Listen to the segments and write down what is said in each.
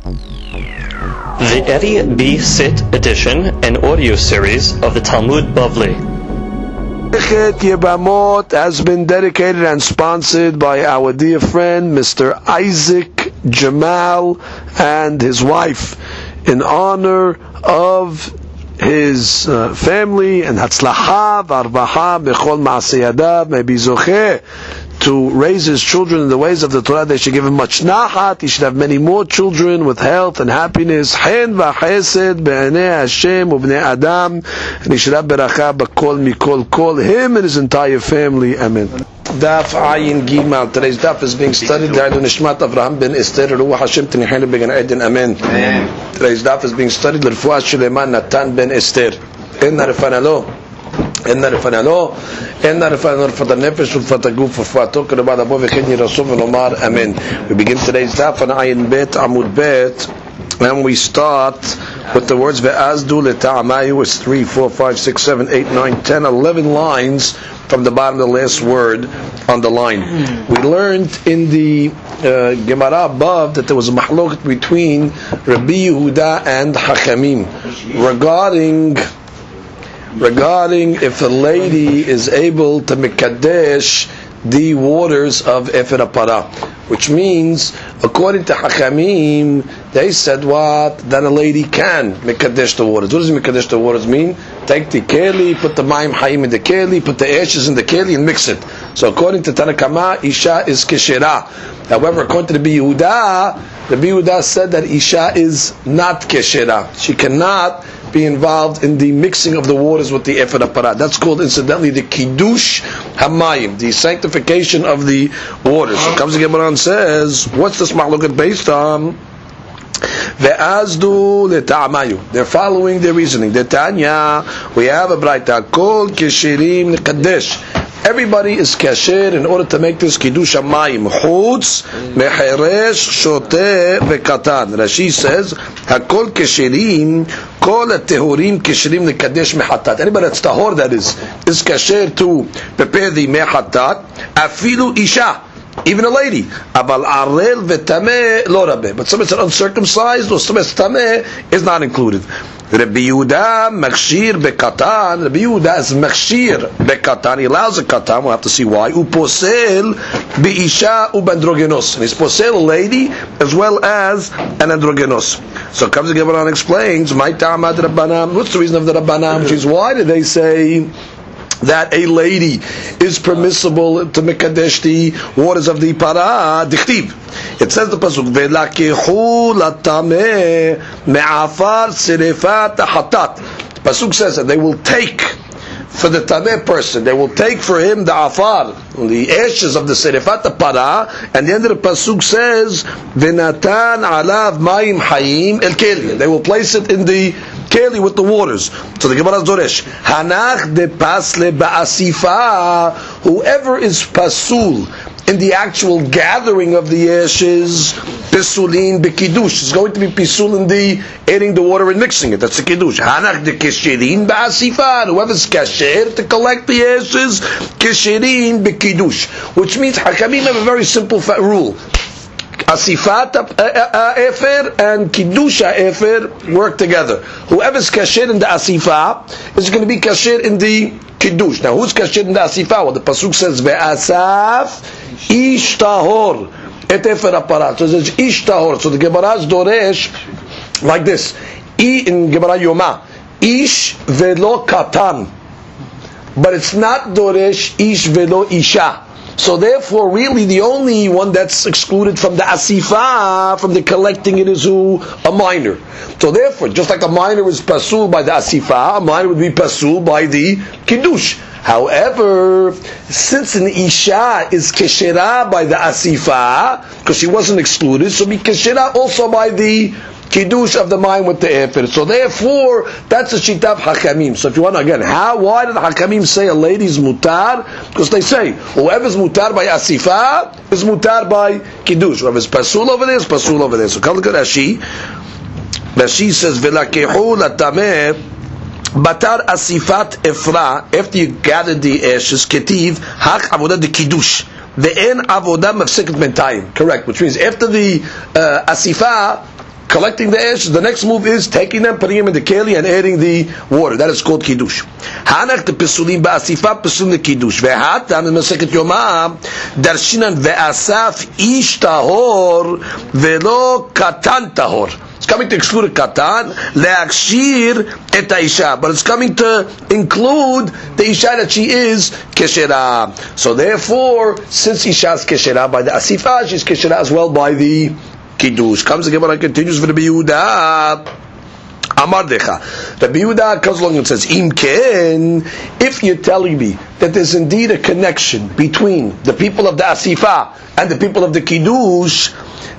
The Eddie B. Sit edition and audio series of the Talmud Bavli. Yebamot has been dedicated and sponsored by our dear friend Mr. Isaac Jamal and his wife in honor of his family and Hatzlacha v'arvacha b'chol ma'aseh yadav. May be zocheh to raise his children in the ways of the Torah. They should give him much nachat. He should have many more children with health and happiness. Chen v'chesed be'anei Hashem u'bnei Adam. And he should have beracha b'kol mikol kol. Him and his entire family. Amen. Daf Ayin Gimal. Today's daf is being studied. Da'adu Nishmat Avraham ben Esther Ruach Hashem Tinichenu Began Eden. Amen. Today's daf is being studied. L'rfuah Shuleman Natan ben Esther. Inna refanalo. إن رفعنا رفعت النفس ورفعت الجوف ورفعت الكل بعد أبوه وكني رسول ونمار أمين. We begin today's daf on Ayin Bet Amud Bet, and we start with the words ve'azdu leta'amayu. It's 3, 4, 5, 6, 7, 8, 9, 10, 11 lines from the bottom of the last word on the line. We learned in the Gemara above that there was a mahloket between Rabbi Yehuda and Hachamim regarding if a lady is able to mekadesh the waters of Efer HaPara, which means, according to Hachamim, they said what? That a lady can mekadesh the waters. What does mekadesh the waters mean? Take the keli, put the mayim hayim in the keli, put the ashes in the keli and mix it. So according to Tanakama, Isha is keshera. However, according to the Yehuda said that Isha is not keshera. She cannot be involved in the mixing of the waters with the Efer HaPara. That's called, incidentally, the Kiddush HaMayim, the sanctification of the waters. So comes the Gemara and says, what's this mahloket based on? Ve'azdu leta'amayu. They're following their reasoning. Detanya, we have a braita, kol keshirim nekadesh. Everybody is kasher in order to make this kiddush hamayim. Chutz mecheresh shoteh vekatan. Rashi says, hakol kesherim, kol tehurim kesherim nekadesh mehatat. Anybody that's tahor, that is kasher to prepare the mehatat. Afilu isha, even a lady. Aval arel vetameh lo rabeh. But somebody that's uncircumcised or somebody that's tameh is not included. Rabbi Yehuda machshir bekatan. Rabbi Yehuda is machshir bekatan. He allows a katan. We'll have to see why. Uposel beisha ubandrogenos. And he's posel a lady as well as an androgenos. So comes the Gemara and explains, my ta'amad Rabbanam. What's the reason of the Rabbanam? Which is, why did they say that a lady is permissible to mekadesh the waters of the para? Dichtiv. It says the pasuk velakehu latameh me'afar sirefat hatat. The pasuk says that they will take for the tameh person, they will take for him the afar, the ashes of the serefat para, and the end of the pasuk says v'natan alav mayim hayim el keli. They will place it in the keli with the waters. So the Gemara Zoresh, Hanach de pasle ba'asifa. Whoever is pasul in the actual gathering of the ashes, pisulin bekidush, is going to be pisul in the adding the water and mixing it. That's the kiddush. Hanach de kesherin ba'asifa. Whoever's kasher to collect the ashes, kesherin bekidush, which means Hakamim have a very simple rule. Asifat Efer and Kiddusha Efer work together. Whoever's kasher in the Asifa is going to be kasher in the Kiddush. Now, who's kasher in the Asifa? Well, the pasuk says Ve'asaf ish tahor et Efer HaPara. So it says ish tahor. So the Gemara's doresh like this. In Gemara Yoma, ish velo katan, but it's not doresh ish velo isha. So therefore, really, the only one that's excluded from the asifa, from the collecting it, is who? A minor. So therefore, just like a minor is pasul by the asifa, a minor would be pasul by the kiddush. However, since an isha is keshera by the asifa, because she wasn't excluded, so be keshera also by the kiddush of the mind with the efer. So therefore, that's a shita of Hakamim. So if you want to, again, why did Hakamim say a lady's mutar? Because they say, whoever's mutar by asifa is mutar by kiddush. Whoever's pasul over there is pasul over there. So come look at Rashi. Rashi says, V'lakehu latameh batar asifat efra. After you gathered the ashes, ketiv, hak avodah de kiddush. The en avodah mafseket bentayim. Correct. Which means after the asifa, collecting the ashes. The next move is taking them, putting them in the keli, and adding the water. That is called kiddush. Hanach the pesulim ba'asifa pesulim the kiddush. Ve'hatan in Masechet Yomah darshinan ve'asaf ish tahor ve'lo katan tahor. It's coming to exclude a katan, le'akshir et ha'isha, but it's coming to include the isha that she is keshera. So therefore, since isha is keshera by the asifa, she's keshera as well by the kiddush. Comes the Gemara and continues for the Yehuda. Amar decha. The Yehuda comes along and says, Im ken, if you're telling me that there's indeed a connection between the people of the asifa and the people of the kiddush,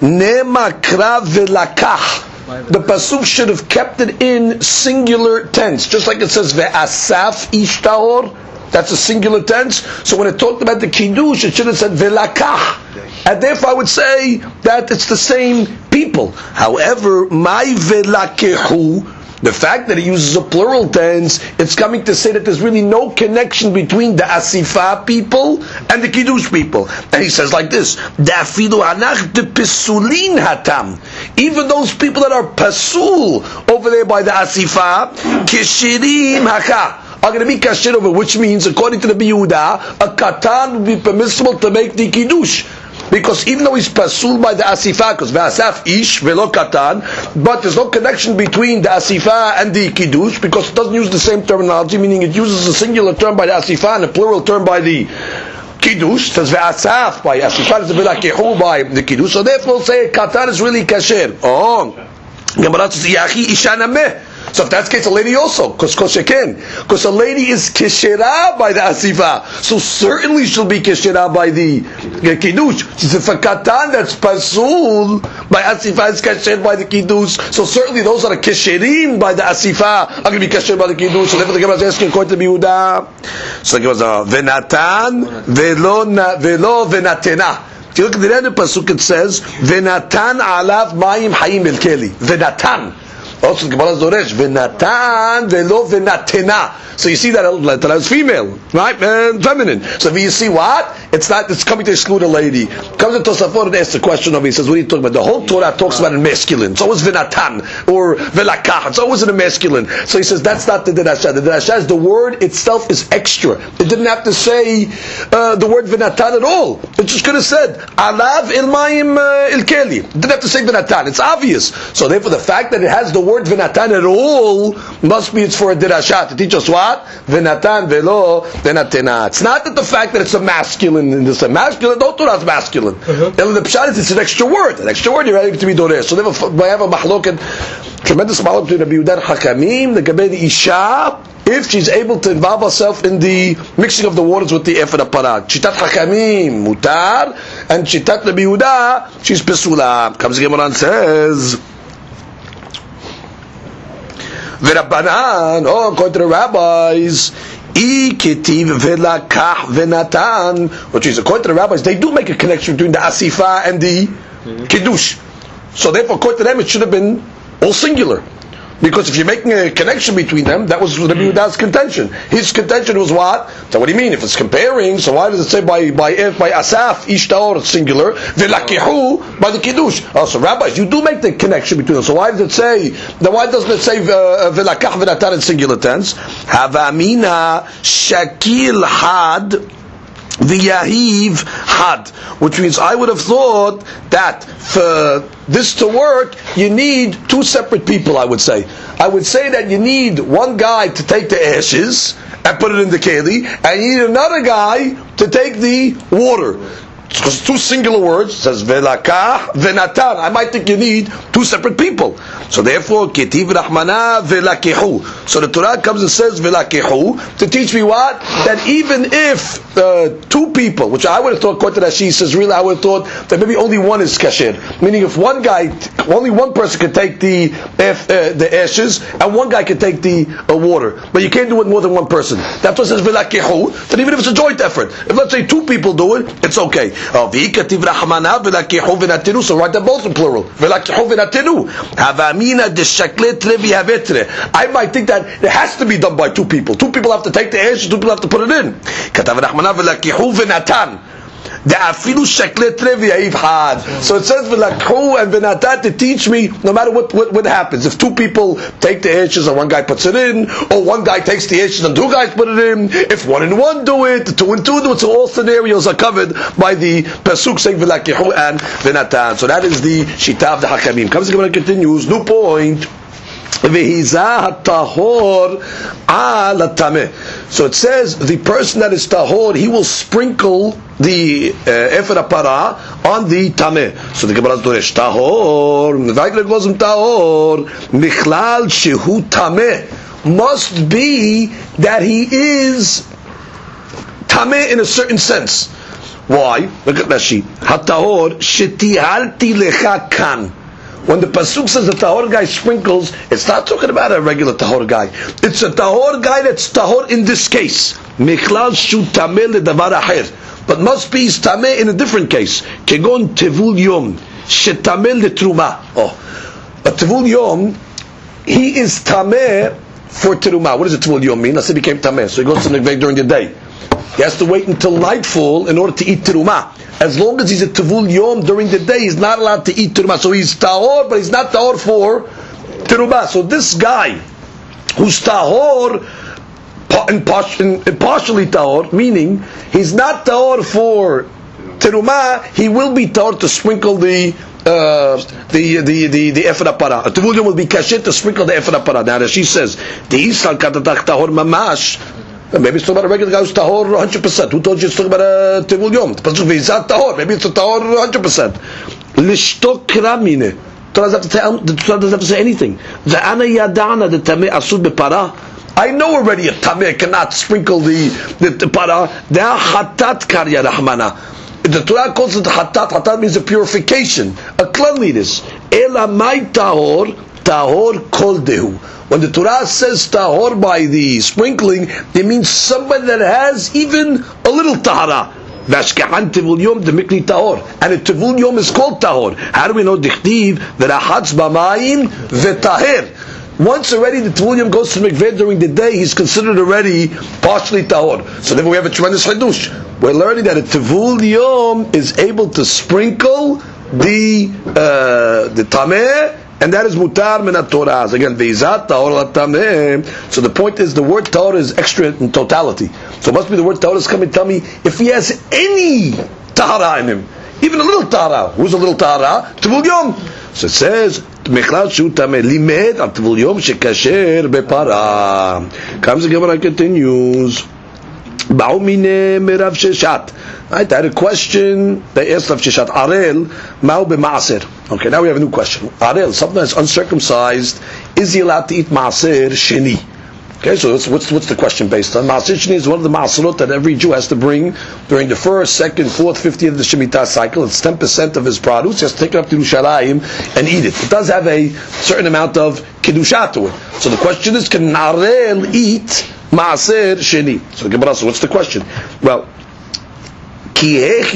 nema krav velakach. The pasuk should have kept it in singular tense, just like it says ve'asaf ish tahor. That's a singular tense. So when it talked about the kiddush, it should have said velakach, and therefore I would say that it's the same people. However, my velakehu, the fact that it uses a plural tense, it's coming to say that there's really no connection between the asifa people and the kiddush people. And he says like this: Dafidu anach de pesulin hatam. Even those people that are pasul over there by the asifa, kishirim haka, are going to be kasher over, which means, according to the Yehuda, a katan would be permissible to make the kiddush. Because even though he's pasul by the asifa, because ve'asaf ish ve'lo katan, but there's no connection between the asifa and the kiddush, because it doesn't use the same terminology, meaning it uses a singular term by the asifa and a plural term by the kiddush. It says ve'asaf by asifa, it's ve'lakehu by the kiddush. So therefore we'll say katan is really kasher. Oh, Gemara says yachi isha nameh. So if that's the case, a lady also, because a lady is kishera by the asifa, so certainly she'll be kishera by the kiddush. If a katan that's pasul by asifa is kasher by the kiddush, so certainly those that are kisherim by the asifa are going to be kasher by the kiddush. So therefore the Gemara is asking according to Yehuda. So the Gemara says venatan velo venatena. If you look at the end of the pasuk, it says venatan alav mayim hayim el keli. Venatan. Also, the Gemara Zoresh, v'natan v'lo v'natena. So you see that is female, right? And feminine. So you see what? It's coming to exclude a lady. Comes to Tosafot and asks the question of me. He says, what are you talking about? The whole Torah talks about in masculine. It's always v'natan or v'lakach. It's always in a masculine. So he says, that's not the derasha. The derasha is the word itself is extra. It didn't have to say the word v'natan at all. It just could have said, alav ilmayim ilkeli. It didn't have to say v'natan. It's obvious. So therefore the fact that it has the word v'natan at all must be it's for a derasha to teach us what? V'natan velo v'natena. It's not that the fact that it's a masculine in this masculine, no Torah is masculine. And the pshat is it's an extra word. An extra word you're ready to be doresh. So therefore we have a mahloket, tremendous mahloket between Rabbi Yehuda and Hakamim, the Gabei the Isha, if she's able to involve herself in the mixing of the waters with the Ephod Parag. Shitat Hakamim mutar, and Shitat Rabbi Yehuda, she's pesula. Comes the Gemara and says, V'Rabbanan, according to the rabbis, which is according to the rabbis, they do make a connection between the asifa and the kiddush. So therefore, according to them, it should have been all singular. Because if you're making a connection between them, that was Rabbi Yehuda's contention. His contention was what? So what do you mean? If it's comparing, so why does it say by Asaf, Ish Tahor, it's singular, V'lakihu, by the Kiddush? Oh, so rabbis, you do make the connection between them. So why does it say, then why doesn't it say V'lakach V'natan in singular tense? Havamina Shakil Had V'yahiv had, which means I would have thought that for this to work, you need two separate people. I would say that you need one guy to take the ashes and put it in the keli, and you need another guy to take the water. Because two singular words, it says velakah, venatan. I might think you need two separate people. So therefore, ketiv rahmana velakehu. So the Torah comes and says velakehu to teach me what? That even if two people, which I would have thought, according to Rashi says, really I would have thought that maybe only one is kasher. Meaning if only one person can take the ashes, and one guy can take the water. But you can't do it more than one person. That's what it says velakehu. That even if it's a joint effort, if let's say two people do it, it's okay. So write them both in plural. I might think that it has to be done by two people. Two people have to take the ashes, two people have to put it in. De'afilu shekle trevi ha'if had. So it says v'lakhu and v'natat to teach me no matter what happens. If two people take the ashes and one guy puts it in, or one guy takes the ashes and two guys put it in, if 1 and 1 do it, 2 and 2 do it, so all scenarios are covered by the pasuk saying v'lakhu and v'natat. So that is the shita of the Hakamim. Comes the Gemara continues, new point. So it says the person that is tahor, he will sprinkle the efed para on the tameh. So the Gemara doresh tahor, tahor michlal shehu tameh, must be that he is tameh in a certain sense. Why? Look at Rashi. Hatahor shetihalti lecha kan. When the pasuk says the tahor guy sprinkles, it's not talking about a regular tahor guy. It's a tahor guy that's tahor in this case. Michlal shu tameh ledavar acher, but must be tameh in a different case. Kegon tevul yom shetameh letruma. Oh, a tevul yom, he is tameh for teruma. What does a tevul yom mean? I said he became tameh, so he goes to the mikveh during the day. He has to wait until nightfall in order to eat teruma. As long as he's a tevul yom during the day, he's not allowed to eat teruma. So he's tahor, but he's not tahor for teruma. So this guy, who's tahor and partially tahor, meaning he's not tahor for teruma, he will be tahor to sprinkle the efed para. A tevul yom will be kashet to sprinkle the efed para. Now she says the isal katatach tahor mamash. Maybe it's talking about a regular guy who's tahor 100%. Who told you it's talking about a tevul yom? Maybe it's a tahor 100%. Lishtok kramine. The Torah doesn't have to say anything. Za'ana yadana the tameh asud bepara. I know already a tameh cannot sprinkle the para. They're hatat karya rahmana. The Torah calls it hatat. Hatat means a purification, a cleanliness. Ela mai tahor kol dehu. When the Torah says tahor by the sprinkling, it means somebody that has even a little tahara. Vashkahan tevul yom demikli tahor, and a tevul yom is called tahor. How do we know dichtiv v'rachatz b'mayim v'taher? Once already the tevul yom goes to mikveh during the day, he's considered already partially tahor. So then we have a tremendous chidush. We're learning that a tevul yom is able to sprinkle the tameh. And that is mutar min Torah. Again, veizat tahor latameh. So the point is, the word tahor is extra in totality. So it must be the word tahor is coming to tell me if he has any tahara in him, even a little tahara. Who's a little tahara? Tevul yom. So it says mechlal shu tameh limed al tevul yom shekasher bepara. Comes the Gemara continues. Ba'u mine merav sheshat. Right, I had a question. They asked Rav Sheshat, Arel, ma'u b'ma'aser. Okay, now we have a new question. Arel, something that's uncircumcised, is he allowed to eat ma'aser sheni? Okay, so what's the question based on? Ma'aser sheni is one of the ma'aserot that every Jew has to bring during the 1st, 2nd, 4th, 50th of the Shemitah cycle. It's 10% of his produce. He has to take it up to Yerushalayim and eat it. It does have a certain amount of kedusha to it. So the question is, can Arel eat ma'aser sheni? So the Gemara, so what's the question? Well, well,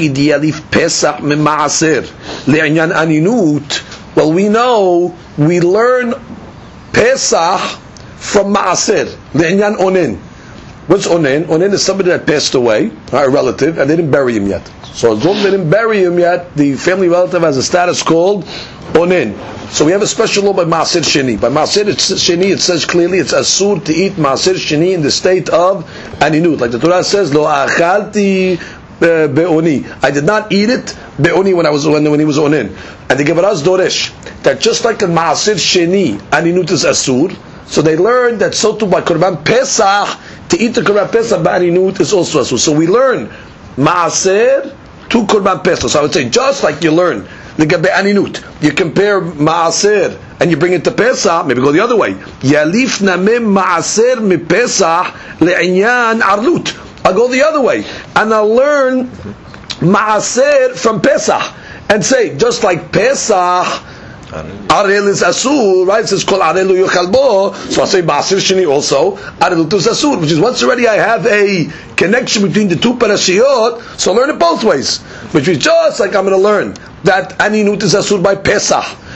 we know, we learn Pesach from Ma'aser, le'inyan onen. What's onen? Onen is somebody that passed away, a relative, and they didn't bury him yet. So as long as they didn't bury him yet, the family relative has a status called onen. So we have a special law by Ma'aser Sheni. By Ma'aser Sheni, it says clearly it's asur to eat Ma'aser Sheni in the state of aninut. Like the Torah says, lo achalti be'oni. I did not eat it be'oni when he was onen. And the Gemara's doresh that just like in Ma'aser Sheni, aninut is asur. So they learned that so too by Korban Pesach, to eat the Korban Pesach by aninut is also asur. So we learn Ma'aser to Korban Pesach. So I would say just like you learn the aninut, you compare Ma'aser and you bring it to Pesach, maybe go the other way. Yalif namem Ma'aser mi Pesach le'inyan arlut. I'll go the other way, and I'll learn Ma'aser from Pesach, and say, just like Pesach, Arel is Asur, right? It says, Kol Arelu Yochalbo, so I'll say Ma'aser Sheni also, Arelu is Asur, which is once already I have a connection between the two parashiyot, so I'll learn it both ways, which is just like I'm going to learn that Aninut is Asur by Pesach,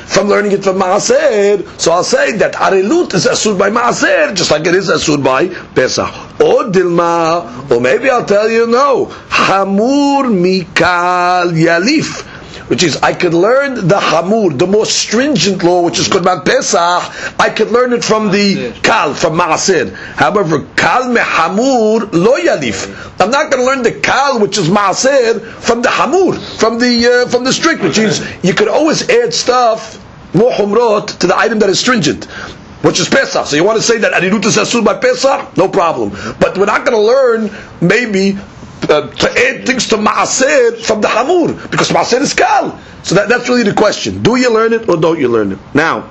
from learning it from Maaser, so I'll say that Arelut is asur by Maaser, just like it is asur by Pesach. Or Dilma, or maybe I'll tell you no, Hamur Mikal Yalif, which is I could learn the Hamur, the more stringent law, which is Korban Pesach, I could learn it from the Kal, from Maaser. However, Kal me Hamur lo Yalif. I'm not going to learn the Kal, which is Maaser, from the Hamur, from the strict, which means you could always add stuff, more Humrot, to the item that is stringent, which is Pesach. So you want to say that Arirut is Asur by Pesach? No problem. But we're not going to learn, maybe, to add things to Maaser from the Hamur, because Maaser is Kal. So that's really the question. Do you learn it or don't you learn it? Now,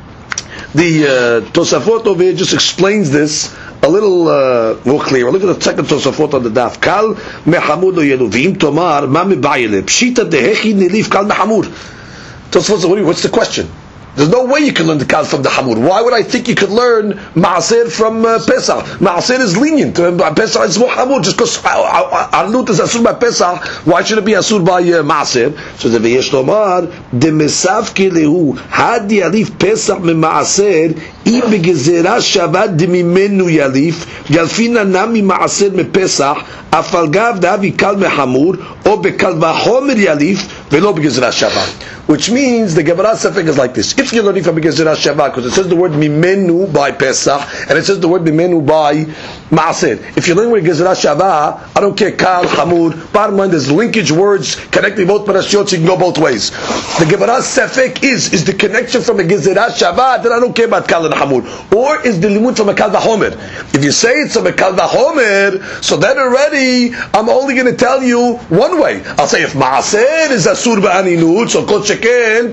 the Tosafot over here just explains this a little more clear. Look at the second Tosafot on the daf. Kal mehamur lo yelu v'im tomar ma mebayile pshita dehechi nilif kal mehamur. Tosafot, what's the question? There's no way you can learn the Kal from the Hamur. Why would I think you could learn Maaser from Pesach? Maaser is lenient. Pesach is more Hamur. Just because Alut is Asur by Pesach, why should it be Asur by Maaser? So the V'yesh Lomar, de mesavke lehu, hadi yalif Pesach me Maaser, I begezera shavat de mimenu yalif, yalfina nami Maaser me Pesach, afalgav davi Kal me Hamur, o bekal vachomer yalif, velo begezera shavat. Which means the Gemara Sefek is like this. If you're learning from Gezerah Shavah, because it says the word Mimenu by Pesach, and it says the word Mimenu by Maaser. If you're learning with Gezerah Shavah, I don't care, Kal, Hamur, bottom line, there's linkage words connecting both parashiot, so you can go both ways. The Gemara Sefek is the connection from a Gezerah Shavah, then I don't care about Kal and Hamur. Or is the limud from a Kal Vahomer. If you say it's from a Kal Vahomer, so then already, I'm only going to tell you one way. I'll say if Maaser is Asur Ba'aninut, so Kol Sheken,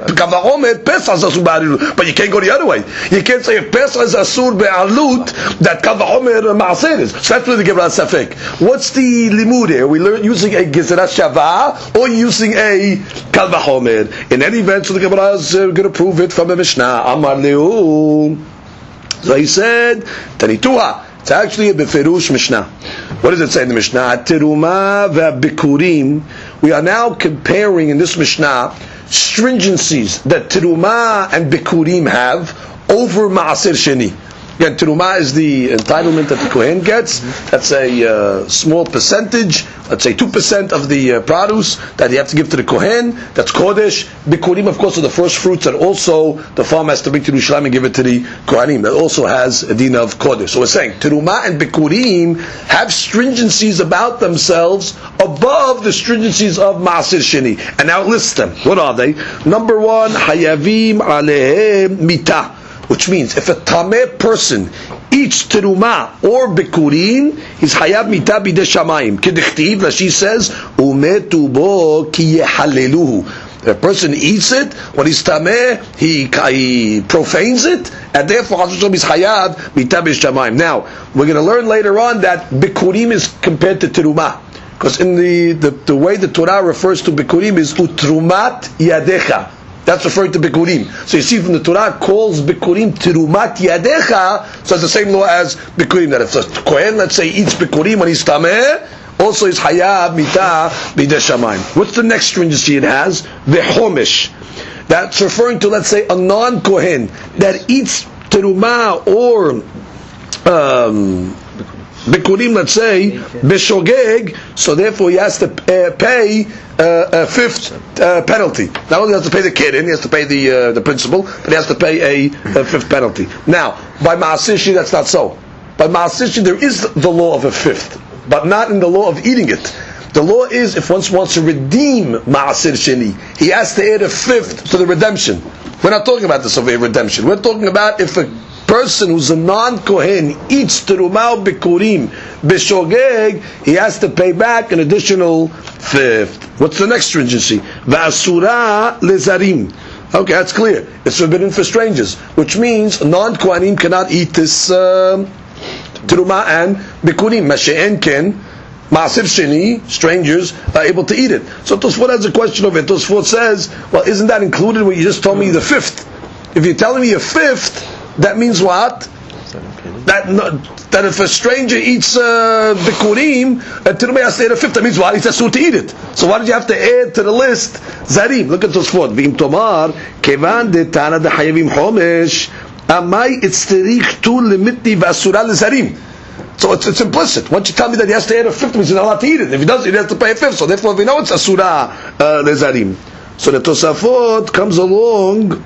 Pesach is Asur Ba'aninut. But you can't go the other way. You can't say if Pesach is Asur Ba'alut, that Kal Vahomer Maaser is. So that's really the Gemara Sefek. What's the limud here? We learn using a Gezerah Shavah or using a Kal Vahomer. In any event, so the Gemara is going to prove it from the Mishnah. Amar Lehu. So he said, Tanituha. It's actually a Beferush Mishnah. What does it say in the Mishnah? Teruma ve'bikurim. We are now comparing in this Mishnah stringencies that Teruma and Bikurim have over Maaser Sheni. Again, Teruma is the entitlement that the Kohen gets. That's a small percentage, let's say 2% of the produce that you have to give to the Kohen. That's Kodesh. Bikurim, of course, are the first fruits that also the farm has to bring to Yerushalayim and give it to the Kohanim. That also has a din of Kodesh. So we're saying Teruma and Bikurim have stringencies about themselves above the stringencies of Maaser Sheni. And now it lists them. What are they? Number one, Hayavim Alehem Mitah. Which means if a tameh person eats teruma or bikurim, he's hayab mitah bidei shamayim. Kedichtiv, that she says, umetu bo ki yehaleluhu. The person eats it, when he's tameh, he profanes it, and therefore he's hayab mitah bidei shamayim. Now, we're going to learn later on that bikurim is compared to teruma. Because in the way the Torah refers to bikurim is utrumat yadecha. That's referring to Bikurim. So you see from the Torah calls Bikurim Tirumat Yadecha, so it's the same law as Bikurim. That if a Kohen, let's say, eats Bikurim when he's Tameh, also is Hayab Mitah Bidei Shamayim. What's the next stringency it has? Vehomish. That's referring to, let's say, a non-Kohen that eats Teruma or Bikurim, let's say, Beshogeg, so therefore he has to pay a fifth penalty. Not only has to pay the kid in, he has to pay the principal, but he has to pay a fifth penalty. Now, by Maaser Sheni, that's not so. By Maaser Sheni, there is the law of a fifth, but not in the law of eating it. The law is, if one wants to redeem Maaser Sheni, he has to add a fifth to the redemption. We're not talking about this over here, redemption. We're talking about if a person who's a non-Kohen eats teruma bikurim b'shogeg, he has to pay back an additional fifth. What's the next stringency? V'asura lezarim. Okay, that's clear. It's forbidden for strangers, which means non-Kohanim cannot eat this teruma and bikurim. Mashe'en ken Maaser Sheni, strangers are able to eat it. So Tosfot has a question of it. Tosfot says, well, isn't that included when you just told me the fifth? If you're telling me a fifth, that means what? that if a stranger eats bikurim, Tirumah has to add a fifth. That means what? It's asur to eat it. So why did you have to add to the list zarim? Look at Tosfot. V'im tomar kevan de tana de hayavim homesh amai itzterich tu limitni v'asura lezarim. So it's implicit. Once you tell me that he has to add a fifth, means he's not allowed to eat it. If he doesn't, he has to pay a fifth. So therefore, we know it's asura lezarim. So the Tosafot comes along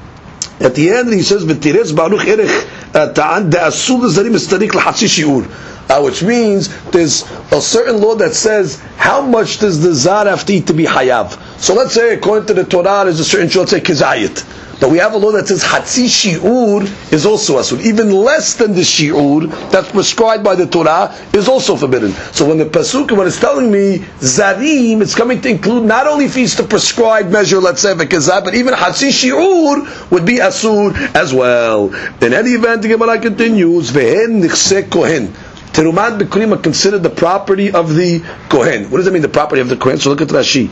at the end. He says, "V'tirez baruch erech ta'an de'asur lezarim itzterich l'chatzi shiur," which means there's a certain law that says how much does the zar have to eat to be hayav. So let's say according to the Torah, there's a certain shul, let's say kizayit. But we have a law that says Hatzi Shi'ur is also asur. Even less than the Shi'ur that's prescribed by the Torah is also forbidden. So when the Pasuk, when it's telling me Zarim, it's coming to include not only if he's the prescribed measure, let's say, V'kezah, but even Hatzi Shi'ur would be asur as well. In any event, the Gemara continues, V'hen nichse kohen. Terumat bikurim are considered the property of the Kohen. What does that mean, the property of the Kohen? So look at Rashi.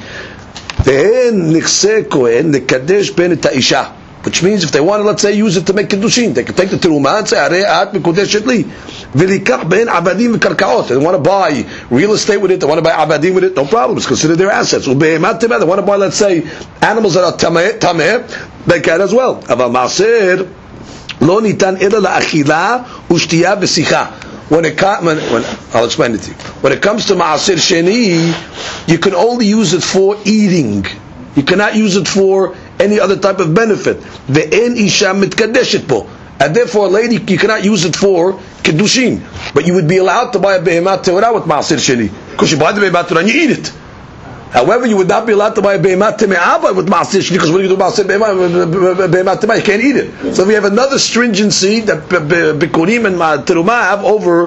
V'hen nichse kohen nekadesh ben ta'isha. Which means if they want to, let's say, use it to make kiddushin, they can take the terumah and say, "Arei at mekodeshet li." V'likach ben abadim v'karkaot. They want to buy real estate with it. They want to buy abadim with it. No problem. It's considered their assets. U'behemat temeh. They want to buy, let's say, animals that are tameh. They can as well. Aval maaser lo nitan ela la'achila u'shtiya v'sicha. When I'll explain it to you. When it comes to maaser sheni, you can only use it for eating. You cannot use it for any other type of benefit. Ve'en isha mitkadeshet po. And therefore, a lady, you cannot use it for kiddushin. But you would be allowed to buy a behemat teorah with maaser sheni. Because you buy the behemat teorah and you eat it. However, you would not be allowed to buy a behemat teme'ah with maaser sheni, because what do you do with maaser behemat teme'ah? You can't eat it. So we have another stringency that bikurim and terumah have over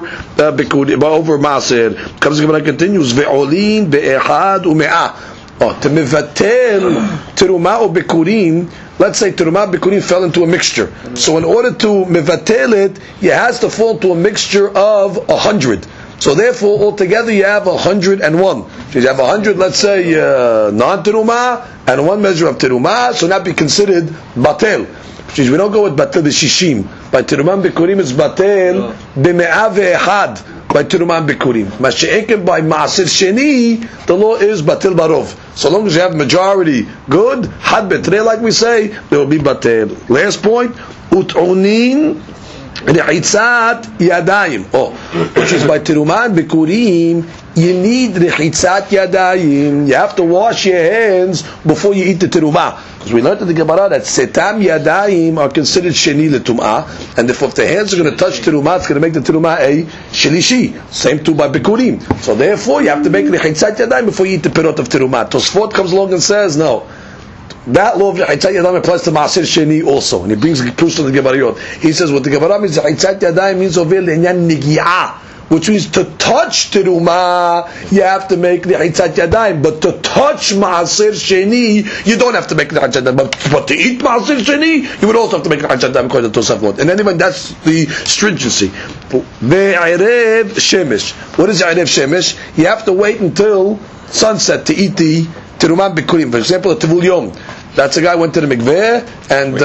maaser. Comes the Gemara continues, ve'olin be'ehad u'me'ah. To mevatel terumah or bikurim, let's say terumah bikurim fell into a mixture. So in order to mevatel it, it has to fall to a mixture of 100. So therefore, altogether you have 101. So you have 100, let's say, non-terumah, and one measure of terumah, so that be considered batel. Which is, we don't go with batel b'shishim. By terumah bikurim, it's batel b'me'ah ve'ehad. By terumah bikurim. Mashe'ekem by maaser sheni, the law is batel barov. So long as you have majority good, had betre, like we say, there will be batel. Last point, ut'onin rechitzat yadayim. Which is by terumah bikurim, you need rechitzat yadayim. You have to wash your hands before you eat the terumah. Because we learned in the Gemara that setam yadayim are considered sheni letum'ah, and if the hands are going to touch terumah, it's going to make the terumah a shelishi. Same too by bikurim. So therefore, you have to make rechitzat yadayim before you eat the pirot of terumah. Tosfot comes along and says, no, that law of rechitzat yadayim applies to maaser sheni also, and he brings the proofs to the Gemarayot. He says what the Gemara means, rechitzat yadayim means over le'inyan nigi'ah, which means to touch terumah, you have to make rechitzat yadayim, but to touch maaser sheni, you don't have to make rechitzat yadayim. But to eat maaser sheni, you would also have to make rechitzat yadayim according to Tosafot. And anyway, that's the stringency. Ve'erev shemesh. What is erev shemesh? You have to wait until sunset to eat the terumah bikurim. For example, a tivul yom. That's a guy who went to the mikveh, and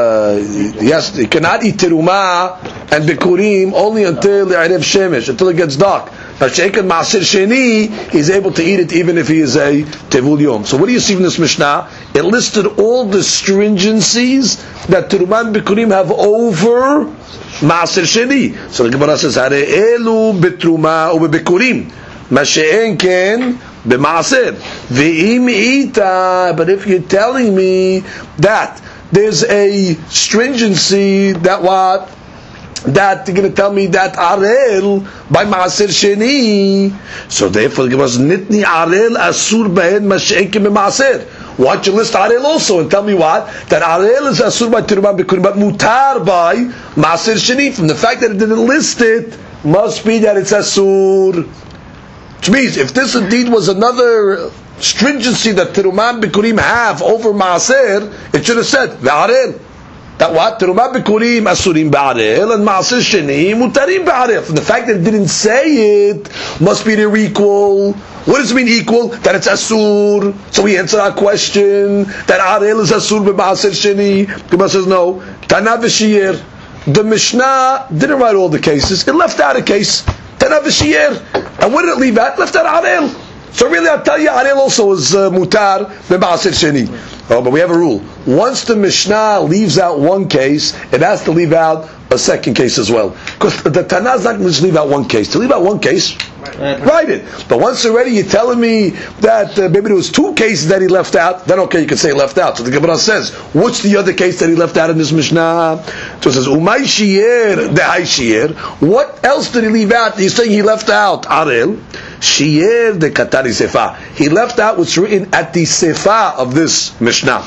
yes, he cannot eat terumah and bikurim only until the erev shemesh, until it gets dark. Now, sheikad maaser sheni, he's able to eat it even if he is a tevul yom. So what do you see from this Mishnah? It listed all the stringencies that terumah and bikurim have over maaser sheni. So the Gemara says, "Hare elu betrumah u bebikurim, mashe'en ken b'maaser ve'im ita." But if you're telling me that there's a stringency that what? That you're going to tell me that arel by maaser sheni, so therefore the Gemara says, "Nitni arel asur behen mashe'en ken b'maaser." Why don't you list arel also and tell me what? That arel is asur by terumah bikurim, but mutar by maaser sheni. From the fact that it didn't list it, must be that it's asur. Which means, if this indeed was another stringency that terumah bikurim have over maaser, it should have said ve'arel. That what? Terumah bikurim asurim ba'arel and maaser sheni mutarim ba'arel. From the fact that it didn't say it, must be they're equal. What does it mean equal? That it's asur. So we answer our question that arel is asur b'maaser sheni. Gemara says no. Tana v'shir. the Mishnah didn't write all the cases. It left out a case. Tana v'shiyer. And what did it leave out? It left out Arel. So really, I'll tell you, Arel also is mutar b'ma'aser sheni. Oh, but we have a rule. Once the Mishnah leaves out one case, it has to leave out a second case as well. Because the Tana is not going to just leave out one case. To leave out one case, write it. But once already you're telling me that maybe there was two cases that he left out, then okay, you can say left out. So the Gemara says, what's the other case that he left out in this Mishnah? So it says, Umay shiyer dehai shiyer. What else did he leave out? He's saying he left out Arel. Shiyer de katari sefa. He left out what's written at the sefa of this Mishnah.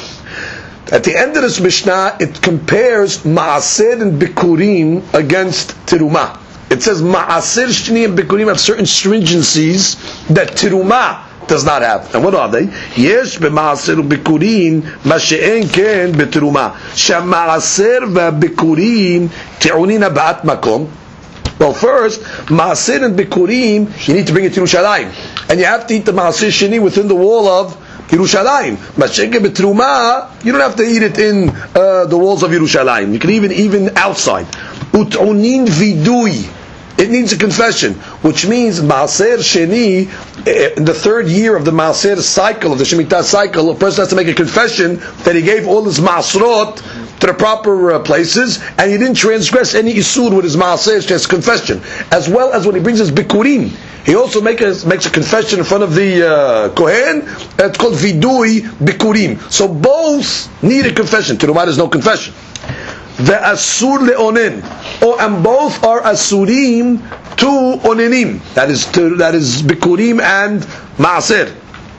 At the end of this Mishnah, it compares Ma'aser and Bikurim against Tirumah. It says Ma'aser, Shni, and Bikurim have certain stringencies that Tirumah does not have. And what are they? Yesh b'Ma'aser Bikurim Ma'she'en ken b'Tirumah. Sha'Ma'aser v'Bikurim Te'unina ba'at makom. Well, first, Ma'aser and Bikurim, you need to bring it to Yerushalayim. And you have to eat the Ma'aser Shni within the wall of Yerushalayim. Masheke betruma, you don't have to eat it in the walls of Yerushalayim. You can even outside. Ut'unin vidui. It needs a confession, which means Maaser Sheni, in the third year of the Maaser cycle, of the Shemitah cycle, a person has to make a confession that he gave all his Maasrot to the proper places, and he didn't transgress any Isur with his Maaser, just confession. As well as when he brings his Bikurim, he also makes a confession in front of the Kohen. It's called Vidui Bikurim. So both need a confession. Terumah there's no confession. The Asur le'onen, and both are Asurim to Onenim. That is Bikurim and Maaser.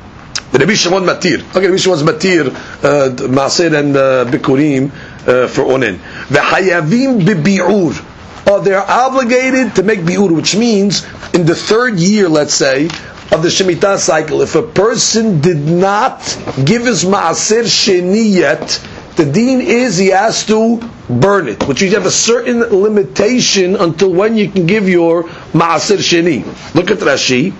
The Rabbi Shimon Matir. Okay, Rabbi Shimon's Matir, Maaser and Bikurim for Onen. The Hayavim bibi'ur. They're obligated to make bi'ur, which means in the third year, let's say, of the Shemitah cycle, if a person did not give his Ma'aser Sheni yet, the deen is he has to burn it, which means you have a certain limitation until when you can give your Ma'aser Sheni. Look at Rashi.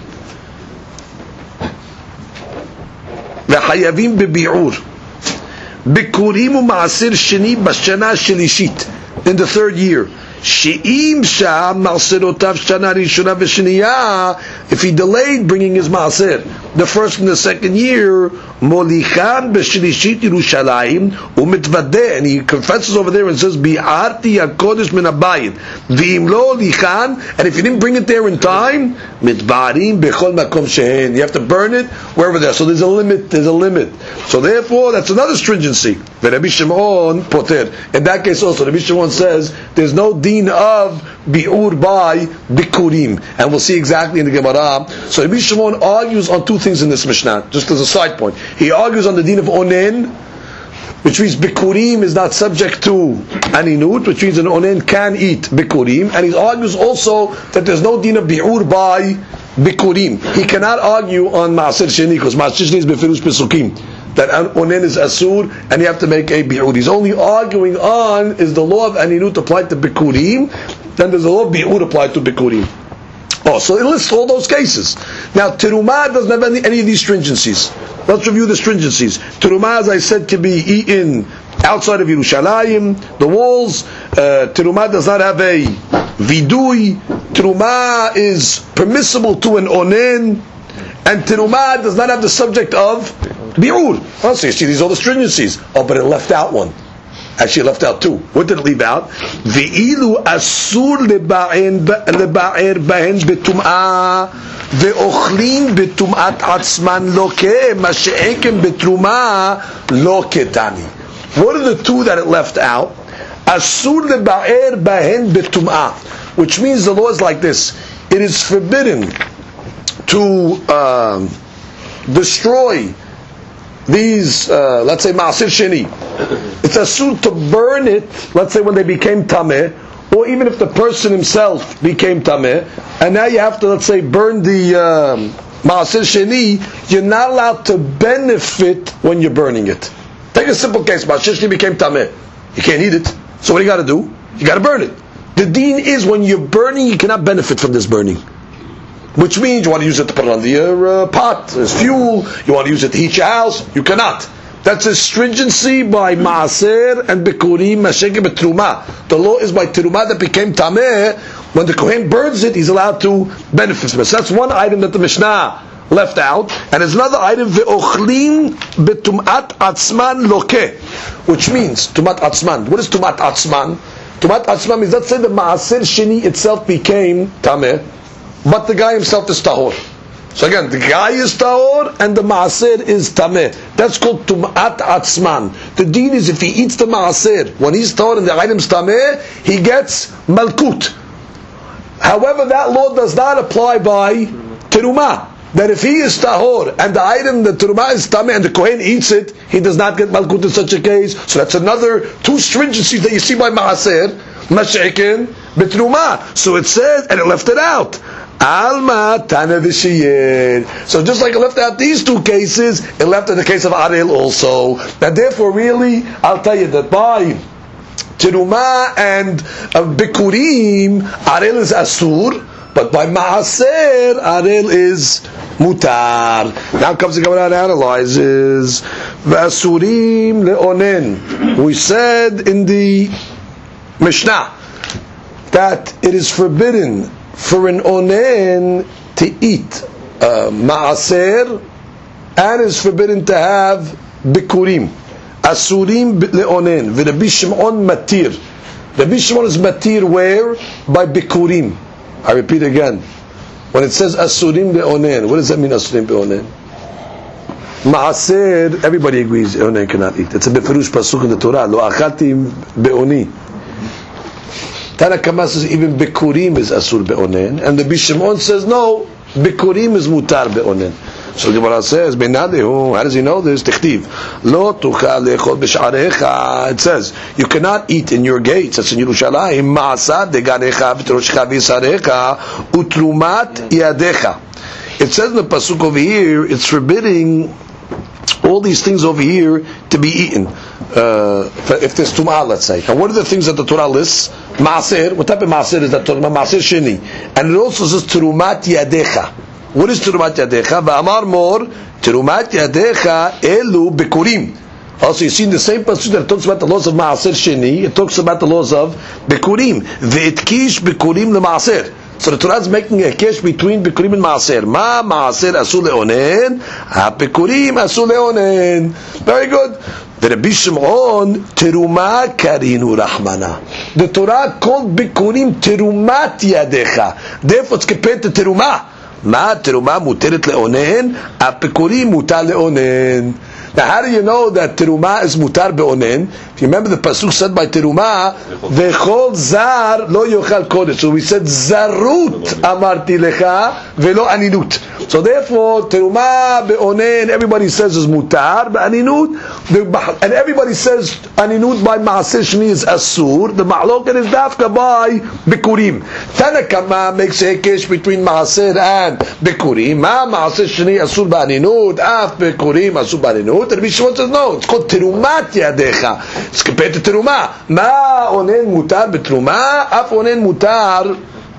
V'chayavim bebi'ur. Bikurim u'Ma'aser Sheni b'shana shelishit. In the third year. She'im sham ma'aserotav shana rishona v'sheniya. If he delayed bringing his ma'aser the first and the second year, molichan b'shlishit Yerushalayim u'mitvadeh, and he confesses over there and says bi'arti hakodesh min habayit v'im lo lichan, and if you didn't bring it there in time, mitbarim bechol makom shehen, you have to burn it wherever there. So there's a limit. So therefore, that's another stringency. Rabbi Shimon poter. In that case also, Rabbi Shimon says there's no deen of bi'ur by bikurim, and we'll see exactly in the Gemara. So Rabbi Shimon argues on two things in this Mishnah, just as a side point. He argues on the deen of onen, which means bikurim is not subject to aninut, which means an onen can eat bikurim, and he argues also that there's no deen of bi'ur by bikurim. He cannot argue on ma'aser sheni, because ma'aser sheni is befirush pesukim, that onen is asur, and you have to make a bi'ur. He's only arguing on, is the law of aninut applied to bikurim, then there's a law of bi'ur applied to bikurim. So it lists all those cases. Now, Terumah doesn't have any of these stringencies. Let's review the stringencies. Terumah, as I said, can be eaten outside of Yerushalayim, the walls. Terumah does not have a vidui. Terumah is permissible to an onen. And Terumah does not have the subject of bi'ur. So you see, these are all the stringencies. But it left out one. Actually, it left out two. What did it leave out? Ve'ilu asur leba'er bahen betum'ah ve'ochlin betum'at atzman loke mashe'ekem betrumah loke tani. What are the two that it left out? Asur leba'er bahen betum'ah, which means the law is like this. It is forbidden to destroy these, let's say, Ma'aser Sheni. It's asur to burn it, let's say when they became Tameh, or even if the person himself became Tameh, and now you have to, let's say, burn the Ma'aser Sheni, you're not allowed to benefit when you're burning it. Take a simple case, Ma'aser Sheni became Tameh. You can't eat it. So what do you got to do? You got to burn it. The deen is when you're burning, you cannot benefit from this burning. Which means you want to use it to put it on the pot as fuel, you want to use it to heat your house, you cannot. That's a stringency by Maaser and Bikurim, Masheke Betruma. The law is by Teruma that became Tameh. When the Kohen burns it, he's allowed to benefit from it. So that's one item that the Mishnah left out. And there's another item, Ve'ochlim Betumat Atzman Lokeh, which means, Tumat Atzman. What is Tumat Atzman? Tumat Atzman means, let's say the Maaser Sheni itself became Tameh, but the guy himself is Tahor. So again, the guy is tahor and the maaser is tameh. That's called tumat atzman. The deed is if he eats the maaser when he's tahor and the item's tameh, he gets malkut. However, that law does not apply by terumah. That if he is tahor and the item, the terumah is tameh and the kohen eats it, he does not get malkut in such a case. So that's another two stringencies that you see by maaser, mash'ikin, betrumah. So it says, and it left it out. Alma Tana V'Shiyed. So just like it left out these two cases, it left in the case of Arel also. And therefore, really, I'll tell you that by Teruma and Bikurim, Arel is Asur, but by Maaser, Arel is Mutar. Now comes the Gemara and analyzes V'Asurim Le'onen. We said in the Mishnah that it is forbidden for an onen to eat maaser, and is forbidden to have bikurim. Asurim leonen. V'Rabbi Shimon matir. Rabbi Shimon is matir where? By bikurim. I repeat again. When it says asurim leonen, what does that mean? Asurim leonen. Maaser, everybody agrees onen cannot eat. It's a beferush pasuk in the Torah. Lo achatim beoni. Tana Kama says even Bikurim is Asur Be'onen, and the Bishimon says no, Bikurim is Mutar Be'onen. So the Gemara says, Benadehu, how does he know this? Tichtiv. Lo tuchal lechol b'sh'arecha. It says, you cannot eat in your gates, that's in Yerushalayim, ma'asad deganecha v'teroshcha v'yisarecha utrumat yadecha. It says in the Pasuk over here, it's forbidding all these things over here to be eaten. If there's tum'ah, let's say. And what are the things that the Torah lists? Maaser. What type of maaser is that? Maaser sheni. And it also says terumat yadecha. What is terumat yadecha? V'amar mor terumat yadecha elu bikurim. Also, you see in the same passage that it talks about the laws of maaser sheni, it talks about the laws of bikurim. Ve'etkish bikurim le'maaser. So the Torah is making a kesh between bikurim and maaser. Ma maaser asul leonen, ha bikurim asul leonen. Very good. The Rabbi Shimon teruma karinu rahmana. The Torah called bikurim terumat yadecha. Therefore, it's compared to teruma. Ma teruma muteret leonen, ha bikurim mutar leonen. Now, how do you know that teruma is mutar beonen? If you remember the pasuk said by teruma, vechol zar lo yochal kodesh. So we said zarut amarti lecha velo aninut. So therefore, teruma beonen, everybody says is mutar beaninut, and everybody says aninut by maaser sheni is asur. The ma'loket is dafka by bikurim. Tana Kama makes a case between maaser and bikurim. Ma maaser sheni asur beaninut, af bikurim asur beaninut. The Rabbi Shimon says no, it's called terumat yadecha. It's compared to teruma. Ma onen mutar beteruma, af onen mutar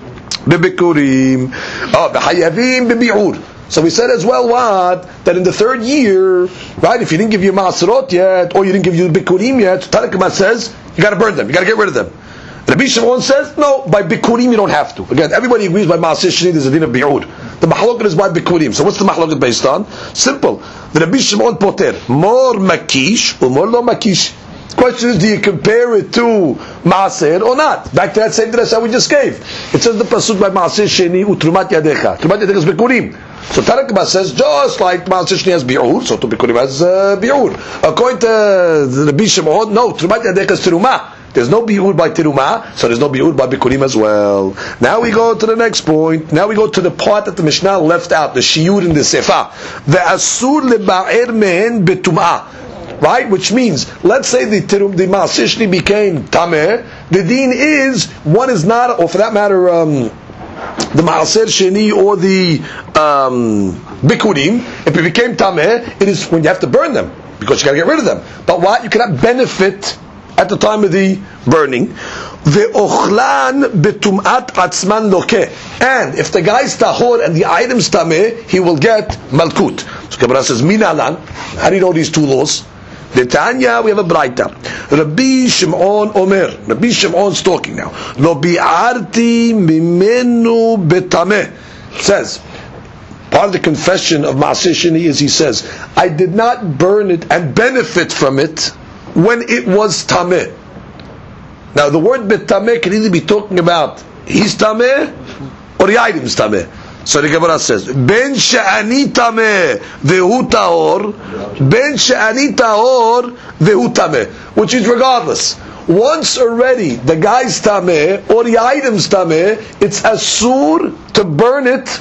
bebikurim. Oh, behayavim bebi'ur. So we said as well what? That in the third year, right, if you didn't give your maaserot yet, or you didn't give your bikurim yet, Tanakh says, you got to burn them, you got to get rid of them. Rabbi Shimon says, no, by bikurim you don't have to. Again, everybody agrees by maaser sheni there's a din of bi'ur. The mahloket is by bikurim. So what's the mahloket based on? Simple. The Rabbi Shimon poter, more makish or more lo makish. The question is, do you compare it to maaser or not? Back to that same dress that we just gave. It says the pasuk by maaser sheni utrumat yadecha. Utrumat yadecha is bikurim. So Tanakh says, just like maaser sheni has bi'ur, so to bikurim has bi'ur. According to the Rabbi Shimon, no, utrumat yadecha is teruma. There's no bi'ur by teruma, so there's no bi'ur by bikurim as well. Now we go to the next point. Now we go to the part that the Mishnah left out, the shiur in the sefa. The asur leba'er mehen betum'ah. Right? Which means, let's say the maaser sheni became tameh, the deen is, one is not, or for that matter, the maaser sheni or the bikurim, if it became tameh, it is when you have to burn them, because you got to get rid of them. But what? You cannot benefit at the time of the burning. Ve'ochlan betum'at atzman lokeh. And if the guy's tahor and the item's tameh, he will get malkut. So Gemara says, minalan. How do you know these two laws? The Tanya, we have a Braita. Rabbi Shimon Omer. Rabbi Shimon's talking now. Lo bi'arti mimenu betameh. Says, part of the confession of Maaseh Sheni is he says, I did not burn it and benefit from it when it was tameh. Now the word betameh can either be talking about he's tameh or the item's tameh. So the Gemara says, Ben she'ani tameh vehu tahor, Ben she'ani tahor vehu tameh, which is regardless. Once already the guy's tameh or the item's tameh, it's asur to burn it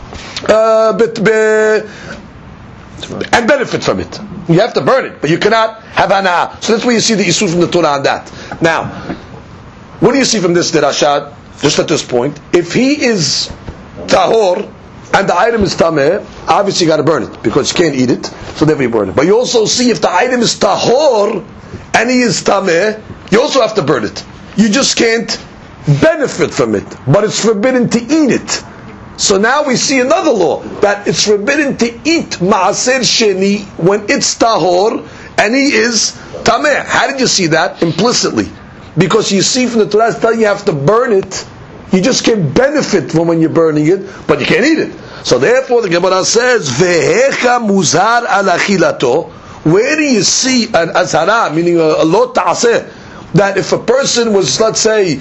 and benefit from it. You have to burn it, but you cannot have hana. So that's where you see the isur from the Torah on that. Now, what do you see from this derashat? Just at this point, if he is tahor and the item is tameh, obviously you got to burn it because you can't eat it, so therefore you burn it. But you also see if the item is tahor and he is tameh, you also have to burn it. You just can't benefit from it, but it's forbidden to eat it. So now we see another law that it's forbidden to eat maaser sheni when it's tahor and he is tameh. How did you see that? Implicitly, because you see from the Torah telling you have to burn it. You just can't benefit from when you're burning it, but you can't eat it. So therefore the Gemara says, Vehecha muzar al achilato. Where do you see an azhara, meaning a lo ta'aseh, that if a person was, let's say,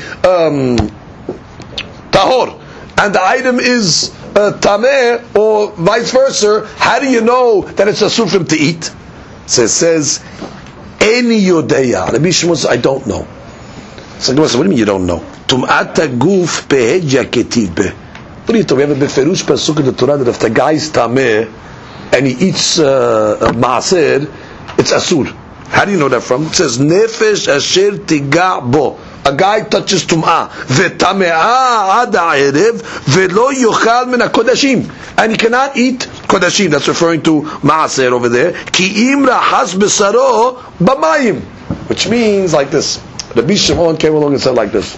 tahor, and the item is tameh, or vice versa, how do you know that it's asur for him to eat? So it says, Eni yodeya. Rabbi Shimon says, I don't know. So what do you mean you don't know? Tum'ata guf behedja ketibbe. What do you talk? We have a beferush pasuk in the Torah that if the guy is tameh and he eats maaser, it's asur. How do you know that from? It says nefesh asher tiga bo. A guy touches tum'ah ve'tame'ah ad ha'erev ve'lo yochal min ha'kodashim, and he cannot eat kodashim. That's referring to maaser over there. Ki im rahas besaro b'mayim, which means like this. Rabbi Shimon came along and said like this: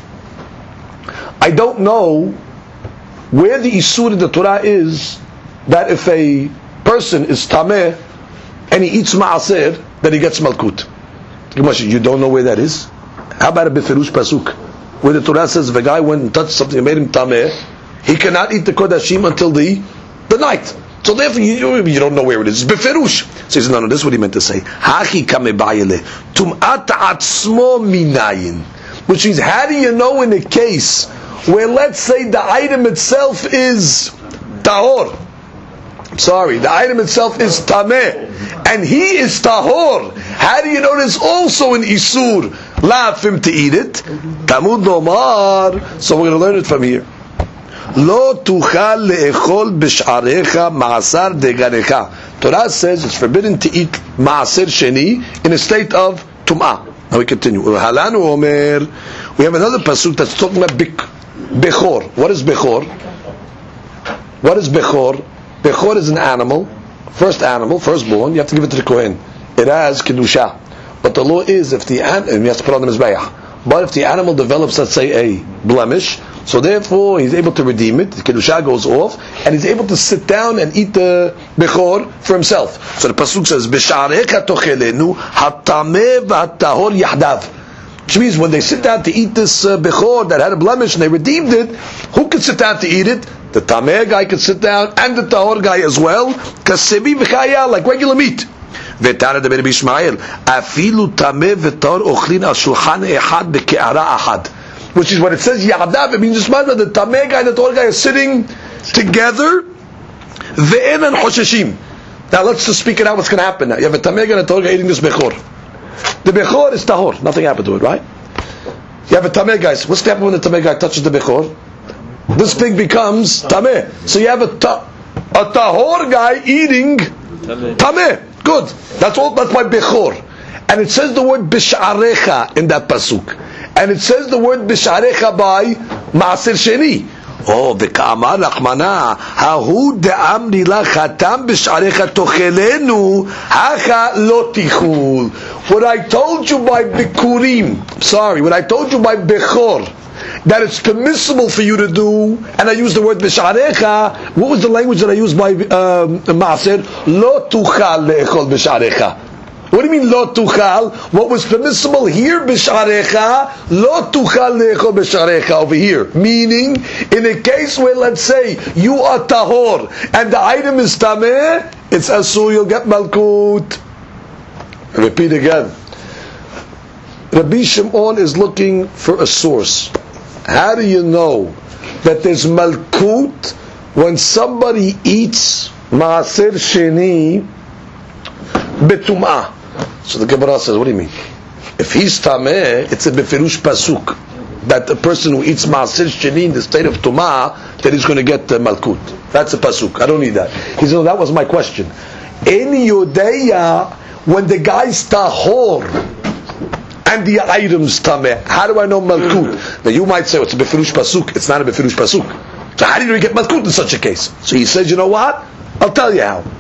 I don't know where the isur in the Torah is that if a person is tameh and he eats maaser, that he gets malkut. You don't know where that is? How about a beferush pasuk where the Torah says if a guy went and touched something and made him tameh, he cannot eat the kodashim until the night. So therefore you don't know where it is. It's beferush. So he says, no, this is what he meant to say. Hachi kame bayele tum'at atzmo minayin, which means how do you know in a case where let's say the item itself is tahor, the item itself is tameh and he is tahor, how do you know there's also an isur la for him to eat it? Tamud nomar. So we're going to learn it from here. Lo tuchal le'echol b'sh'arecha ma'asar degarecha. Torah says it's forbidden to eat ma'aser sheni in a state of tum'ah. Now we continue. Halanu omer. We have another pasuk that's talking about bechor. What is bechor? What is bechor? Bechor is an animal, firstborn. You have to give it to the kohen. It has kedusha. But the law is if the and you have to put on the mizbeach. But if the animal develops, let's say, a blemish, so therefore he's able to redeem it, the kedusha goes off, and he's able to sit down and eat the bechor for himself. So the pasuk says, "B'sha'arecha tochelenu hatameh v'hatahor yahdav," which means when they sit down to eat this bechor that had a blemish and they redeemed it, who could sit down to eat it? The tameh guy could sit down, and the tahor guy as well, kasebi v'chaya, like regular meat. ותנא דבר בישמעאל אפילו טמא וטהור אוכלים על שולחן אחד בקערה אחת, which is when it says ya'adav, it means just that the tameh guy and the tahor guy are sitting together. ve'enan hosheshim. Now let's just speak it out. What's going to happen now? You have a tameh guy and a tahor guy eating this bechor. The bechor is tahor, nothing happened to it, right? You have a tameh guy. What's the happen when the tameh guy touches the bechor? This thing becomes tameh. So you have a tahor guy eating tameh. Good. That's all. That's by bechor. And it says the word b'sha'arecha in that pasuk. And it says the word b'sha'arecha by ma'aser sheni. Oh, v'ka'amar Rachmana, hahu de'amri la chatam b'sha'arecha tochelenu, hacha lo tichul. What I told you by bikurim, what I told you by bechor, that it's permissible for you to do, and I use the word b'sha'arecha. What was the language that I used by ma'aser? Lo tuchal le'echol b'sha'arecha. What do you mean lo tuchal? What was permissible here b'sharecha, lo tuchal le'echol b'sharecha over here. Meaning, in a case where, let's say, you are tahor and the item is tameh, it's asur, you'll get malkut. Repeat again. Rabbi Shimon is looking for a source. How do you know that there's malkut when somebody eats maaser sheni betum'ah? So the Gemara says, what do you mean? If he's tameh, it's a befirush pasuk that the person who eats maaser sheni in the state of tum'ah, that he's going to get malkut. That's a pasuk. I don't need that. He said, that was my question. In Yodeya, when the guy's tahor and the items tameh, how do I know malkut? Now you might say, it's a befirush pasuk. It's not a befirush pasuk. So how do you get malkut in such a case? So he says, you know what? I'll tell you how.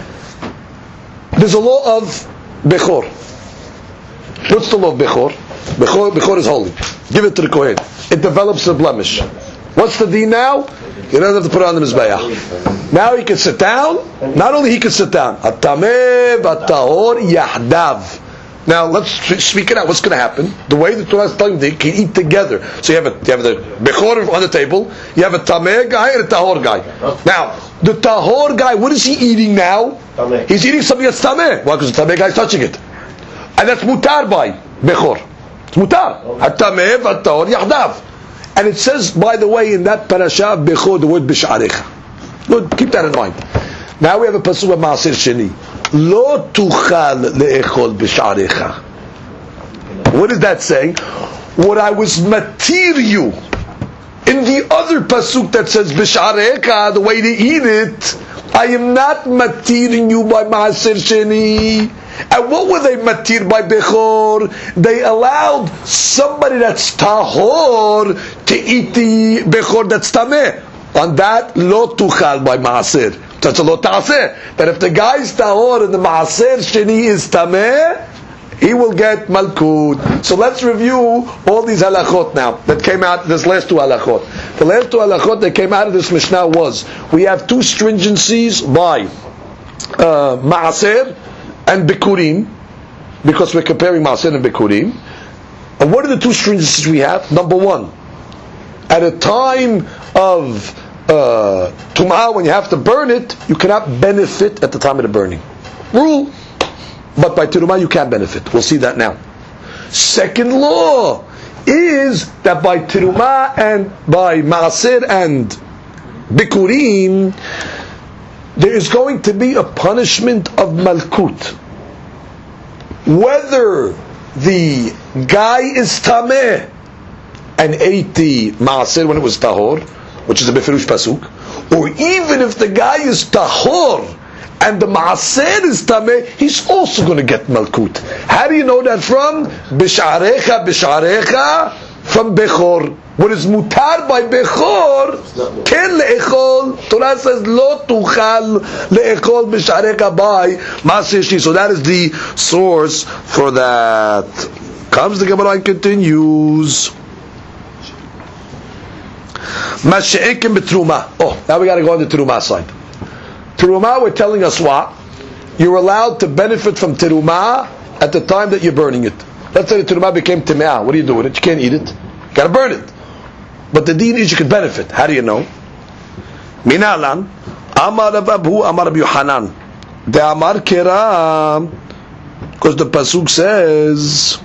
There's a law of bechor. What's the law of bechor? Bechor is holy. Give it to the kohen. It develops a blemish. What's the deen now? You don't have to put it on the mizbeach. Now he can sit down. Not only he can sit down. Atameh v'tahor yahdav. Now let's speak it out. What's going to happen? The way the Torah is telling you, they can eat together. So you have the bechor on the table. You have a tameh guy and a tahor guy. Now the tahor guy, what is he eating now? Tameh. He's eating something that's tameh. Why? Because the tameh guy is touching it, and that's mutar by bechor. It's mutar. Atameh v'tahor yahdav. And it says, by the way, in that parasha bechor, the word b'sharecha. Good, keep that in mind. Now we have a pasuk of maaser sheni. Lo tuchal le'echol b'sharecha. What is that saying? What I was matir you in the other pasuk that says b'sharecha, the way to eat it, I am not matiring you by maaser sheni. And what were they matir by bechor? They allowed somebody that's tahor to eat the bechor that's tameh. On that, lo tuchal by maaser. That's a lo ta'aseh. But if the guy's tahor and the maaser sheni is tameh, he will get malkut. So let's review all these halachot now that came out, this last two halachot. The last two halachot that came out of this Mishnah was, we have two stringencies by maaser and bikurim, because we're comparing maaser and bikurim. And what are the two stringencies we have? Number one, at a time of tum'ah, when you have to burn it, you cannot benefit at the time of the burning. Rule. But by terumah you can benefit. We'll see that now. Second law is that by terumah and by maaser and bikurim, there is going to be a punishment of malkut. Whether the guy is tameh and ate the maaser when it was tahor, which is a befirush pasuk, or even if the guy is tahor and the maaser is tameh, he's also going to get malkut. How do you know that from? B'sharecha, from bechor. What is mutar by bechor, ken le'echol. Torah says, lo tuchal le'echol b'sharecha by maaser sheni. So that is the source for that. Comes the Gemara and continues. Mashe'ekim b'truma. Oh, now we got to go on the terumah side. Terumah, we're telling us what? You're allowed to benefit from terumah at the time that you're burning it. Let's say the terumah became temeah. What do you do with it? You can't eat it. You got to burn it. But the deen is you can benefit. How do you know? Minalan, Amar Rav Abu, Amar Rav Yohanan. De Amar Keram, because the pasuk says,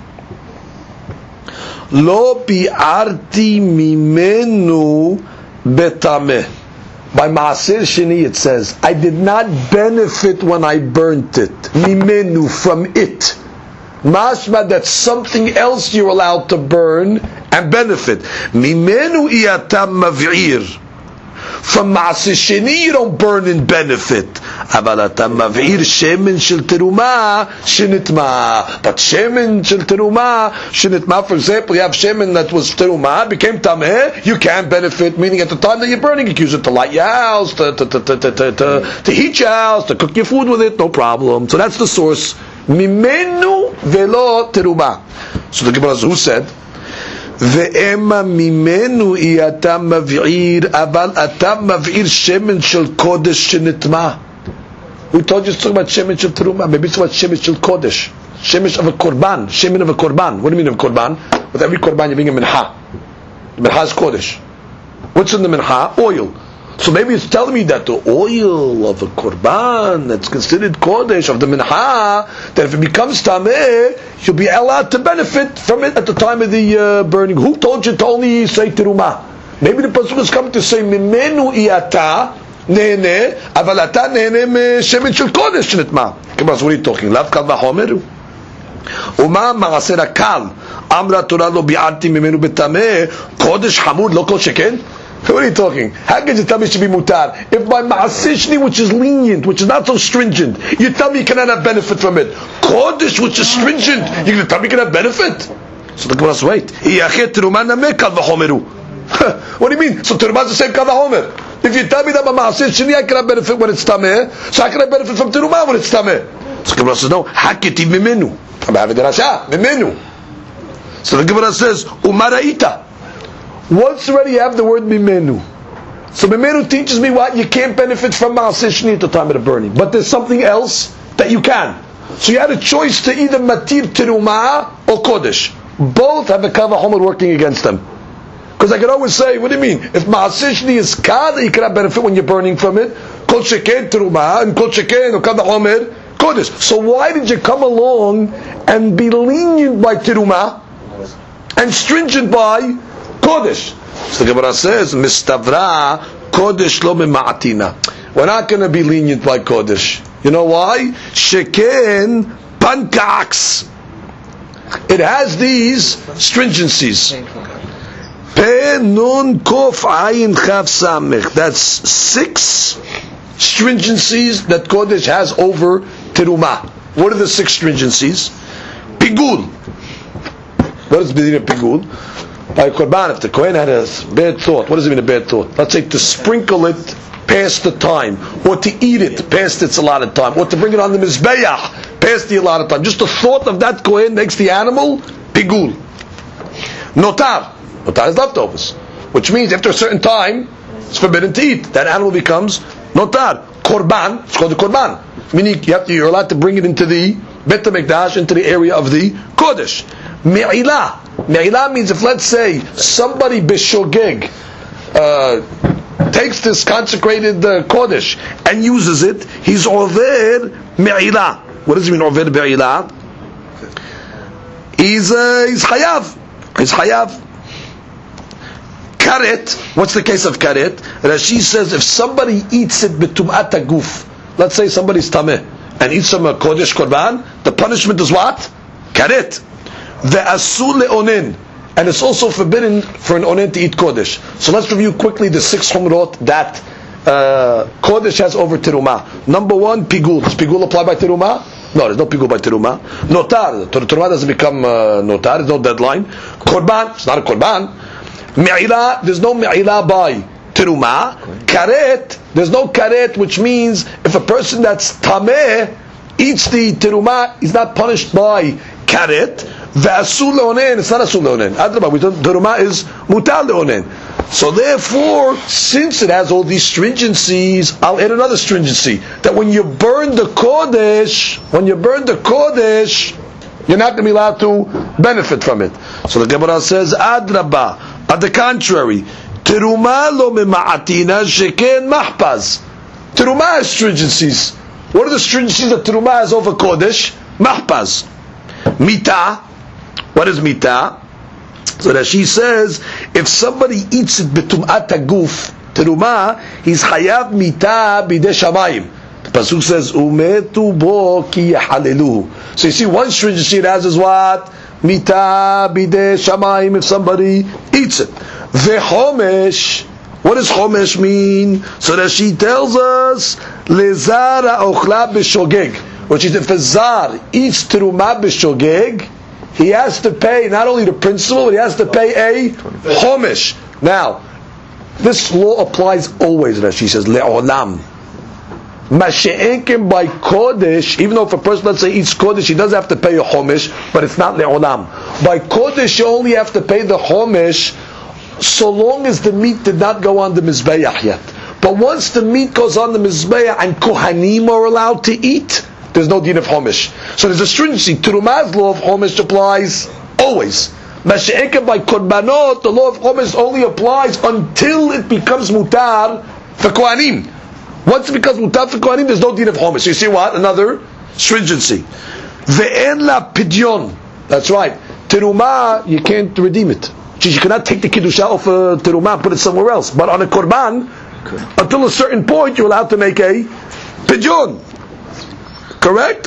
Lo bi'arti mimenu betameh. By maaser sheni it says, I did not benefit when I burnt it. Mimenu, from it. Mashma, that's something else you're allowed to burn and benefit. Mimenu iyatam mav'ir. From maaser sheni you don't burn and benefit. Abalatam mav'ir shemen shel teruma shenitma. But shemen shel teruma shenitma. For example, you have shemen that was teruma, became tameh, you can benefit. Meaning at the time that you're burning, you can use it to light your house, to heat your house, to cook your food with it, no problem. So that's the source. Mimenu velo teruma. So the Gemara, who said? Ve'ema mimenu iyatam mav'ir, aval atam mav'ir shemen shel kodesh shenitma. We told you it's talking about shemen shel teruma. Maybe it's about shemen shel kodesh. Shemen of a korban. Shemen of a korban. What do you mean of korban? With every korban you bring a mincha. The mincha is kodesh. What's in the mincha? Oil. So maybe it's telling me that the oil of a korban that's considered kodesh of the mincha, that if it becomes tameh, you'll be allowed to benefit from it at the time of the burning. Who told you to only say teruma? Maybe the pasuk is coming to say mimenu iyata nehene avalata nehene shemen shel kodesh nitma. What are you talking? Lav kal vachomeru. Uma ma'aser kal amra Torah lo bi'arti mimenu betameh kodesh hamud lo kol sheken. What are you talking? How can you tell me it should be mutar? If by ma'asishni, which is lenient, which is not so stringent, you tell me you cannot have benefit from it. Kodesh, which is stringent, you're going to tell me you can have benefit? So the Gemara says, wait. What do you mean? So teruma is the same kal v'chomer. If you tell me that by ma'asishni I can have benefit when it's tameh, so I can have benefit from teruma when it's tameh. So the Gemara says, no. Haketi mimenu. I'm having the rasha. Mimenu. So the Gemara says, umaraita. Once already you have the word mimenu. So mimenu teaches me what? You can't benefit from ma'aseh shni at the time of the burning. But there's something else that you can. So you had a choice to either matir teruma or kodesh. Both have a kal v'chomer working against them. Because I could always say, what do you mean? If ma'aseh shni is kal, you can have benefit when you're burning from it. Kol sheken teruma and kol sheken or kal v'chomer kodesh. So why did you come along and be lenient by teruma and stringent by kodesh? So the Gemara says, Mistavra kodesh lo mema'atina. We're not going to be lenient by kodesh. You know why? Sheken pankaks. It has these stringencies. Pe nun kof ayin chav samech. That's 6 stringencies that kodesh has over teruma. What are the 6 stringencies? Pigul. What is the pigul? By korban, if the kohen had a bad thought, what does it mean a bad thought? Let's say to sprinkle it past the time, or to eat it past its allotted time, or to bring it on the mizbeach past the allotted time. Just the thought of that kohen makes the animal pigul. Notar. Notar is leftovers, which means after a certain time, it's forbidden to eat. That animal becomes notar. Korban, it's called the korban. Meaning you're allowed to bring it into the Bet HaMikdash, into the area of the kodesh. Me'ilah. Me'ilah means if, let's say, somebody b'shogeg takes this consecrated kodesh and uses it, he's over me'ilah. What does it mean over me'ilah? He's chayav. He's chayav. Karet. What's the case of karet? Rashi says if somebody eats it b'tum'at haguf, let's say somebody's tameh and eats some kodesh korban, the punishment is what? Karet. The asul le'onen, and it's also forbidden for an onen to eat kodesh. So let's review quickly the 6 chumrot that kodesh has over teruma. Number 1, pigul. Does pigul apply by teruma? No, there's no pigul by teruma. Notar. Teruma doesn't become notar. There's no deadline. Korban. It's not a korban. Me'ilah. There's no me'ilah by teruma. Karet. There's no karet, which means if a person that's tameh eats the teruma, he's not punished by karet. The asul leonen, it's not asul leonen. Adrabah, we thought teruma is mutar leonen. So therefore, since it has all these stringencies, I'll add another stringency that when you burn the kodesh, you're not going to be allowed to benefit from it. So the Gemara says, Adrabah, on the contrary, teruma lo mema'atina sheken mahpaz. Teruma has stringencies. What are the stringencies that teruma has over kodesh? Mahpaz. Mita. What is mita? So that she says, if somebody eats it betum'at haguf, teruma, he's chayav mita bidei shamayim. The pasuk says, umetu bo ki yahaleluhu. So you see, one stringency it has is what? Mita bidei shamayim, if somebody eats it. Vechomesh. What does chomesh mean? So that she tells us, lezara ochla b'shogeg. Which is if a zar eats teruma b'shogeg, he has to pay not only the principal, but he has to pay a chomesh. Now, this law applies always, Rashi says, le'olam. Masha'enkim by kodesh, even though if a person, let's say, eats kodesh, he does have to pay a chomesh, but it's not le'olam. By kodesh, you only have to pay the chomesh so long as the meat did not go on the mizbeach yet. But once the meat goes on the mizbeah and kohanim are allowed to eat, there's no din of chomish. So there's a stringency. Terumah's law of chomish applies always. Masha'eka by korbanot, the law of chomish only applies until it becomes mutar for kohanim. Once it becomes mutar for kohanim, there's no din of chomish. So you see what? Another stringency. Ve'en la pidyon. That's right. Terumah, you can't redeem it. You cannot take the kiddusha off terumah and put it somewhere else. But on a korban, until a certain point, you're allowed to make a pidyon. Correct?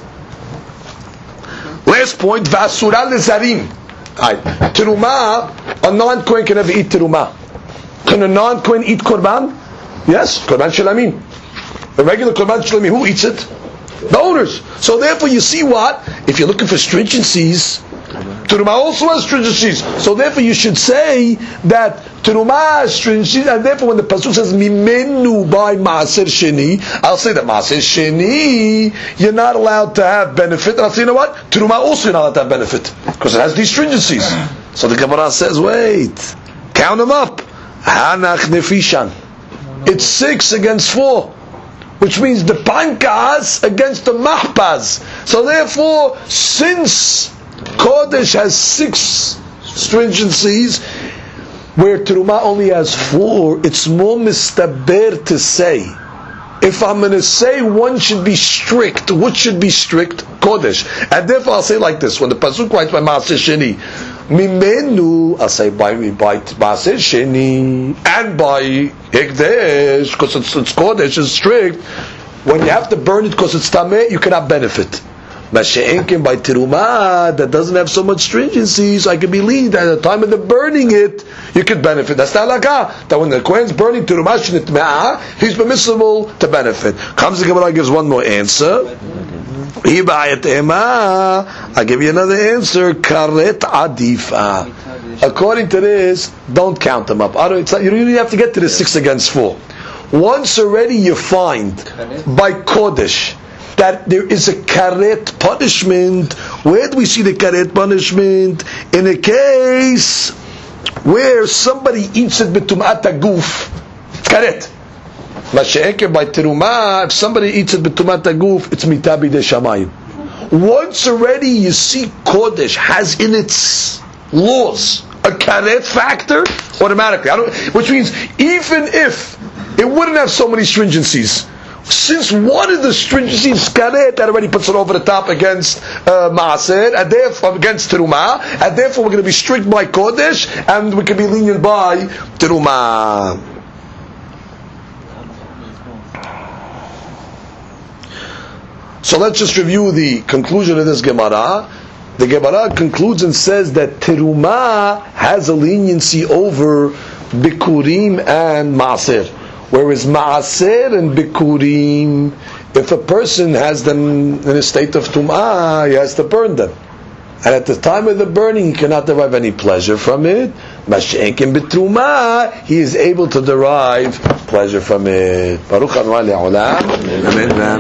Last point, v'asura lezarim. Terumah, a non-Kohen can never eat terumah. Can a non-Kohen eat korban? Yes, korban shalamim. A regular korban shalamim, who eats it? The owners. So therefore you see what? If you're looking for stringencies, terumah also has stringencies. So therefore you should say that terumah has stringencies, and therefore when the pasuk says mimenu by maaser sheni, I'll say that maaser sheni you're not allowed to have benefit, and I'll say, you know what? Terumah also you're not allowed to have benefit because it has these stringencies. So the Gemara says, wait, count them up. Hanach nefishan. It's 6 against 4. Which means the pankas against the mahpaz. So therefore, since Kodesh has 6 stringencies, where Terumah only has 4, it's more mistaber to say. If I'm going to say one should be strict, what should be strict? Kodesh. And therefore I'll say like this, when the pasuk writes by Maaser Sheni, Mimenu, I'll say by Maaser Sheni, and by Hekdesh, because it's Kodesh, it's strict. When you have to burn it because it's Tameh, you cannot benefit. Mashe'enkin by Terumah, that doesn't have so much stringency, so I can believe that at the time of the burning it, you could benefit. That's not like that when the Kohen's burning Terumah Shnitme'ah, he's permissible to benefit. Comes the Gemara, gives one more answer. I give you another answer. Karet adifa. According to this, don't count them up. You don't even have to get to the 6 against 4. Once already you find by Kodesh that there is a karet punishment. Where do we see the karet punishment? In a case where somebody eats it b'tum'at haguf, it's karet. Mashe'eke by terumah, if somebody eats it b'tum'at haguf, it's mitabi de shamayim. Once already you see Kodesh has in its laws a karet factor, automatically. Which means even if it wouldn't have so many stringencies, since one of the stringencies karet, that already puts it over the top against maaser, and therefore against terumah, and therefore we're going to be strict by Kodesh, and we can be lenient by terumah. So let's just review the conclusion of this Gemara. The Gemara concludes and says that terumah has a leniency over bikurim and maaser. Whereas maaser and bikurim, if a person has them in a state of tum'ah, he has to burn them. And at the time of the burning, he cannot derive any pleasure from it. Mashenkin b'trumah, he is able to derive pleasure from it. Baruch Adonai Le'olam. Amen.